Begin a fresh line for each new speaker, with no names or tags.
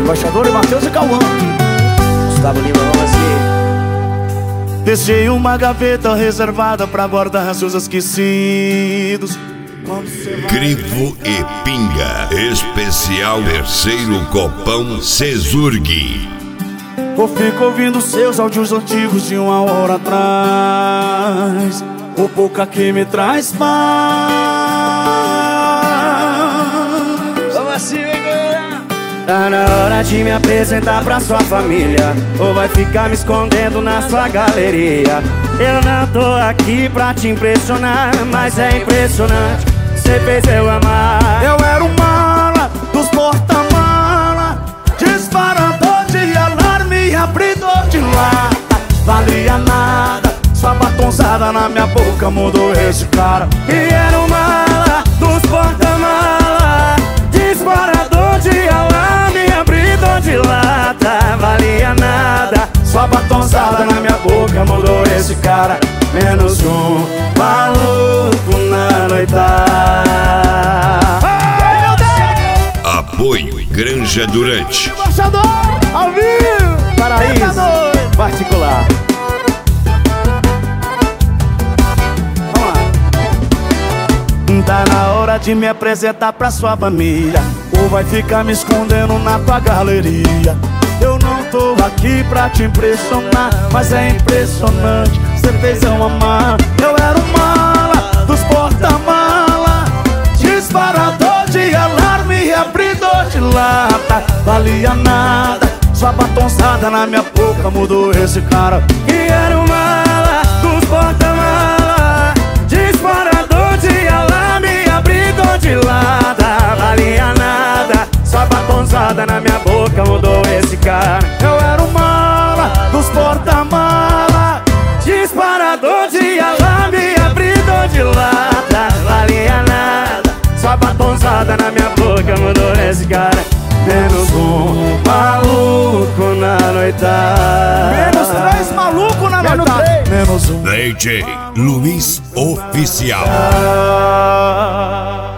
Embaixador e Matheus e Cauã.
Gustavo Lima, vamos assim.
Deixei uma gaveta reservada pra guardar seus esquecidos.
Grifo e Pinga, especial terceiro copão Cesurg.
Eu fico ouvindo seus áudios antigos de 1 hora atrás. O pouca que me traz paz.
Vamos assim, galera. Tá na hora de me apresentar pra sua família, ou vai ficar me escondendo na sua galeria. Eu não tô aqui pra te impressionar, mas é impressionante, cê fez eu amar.
Eu era o mala dos porta-mala, disparador de alarme, abridor de lata. Valia nada, sua batonzada na minha boca mudou esse cara.
E era o mala dos porta-mala, disparador de alarme, abridor de lata. Valia nada,
Sua batonzada na minha boca mudou esse cara.
menos um maluco na noitada.
Apoio Granja Durante.
Embaixador, ao vivo,
Paraíso particular.
Tá na hora de me apresentar pra sua família, ou vai ficar me escondendo na tua galeria. Eu não tô aqui pra te impressionar, mas é impressionante, cê fez eu amar. Eu era o mala dos porta-mala, disparador de alarme, abridor de lata. Valia nada, sua batonzada na minha boca mudou esse cara.
E era o mala dos porta-mala, disparador de alarme, abridor de lata. Valia nada, sua batonzada na minha boca mudou esse cara.
Eu era o mala dos porta-mala,
Disparador de alarme, abridor de lata. Valia nada, sua batonzada na minha boca mudou esse cara. Menos um maluco na noitada.
menos 3 maluco na noitada. Menos um.
DJ Luiz Oficial.
Ah.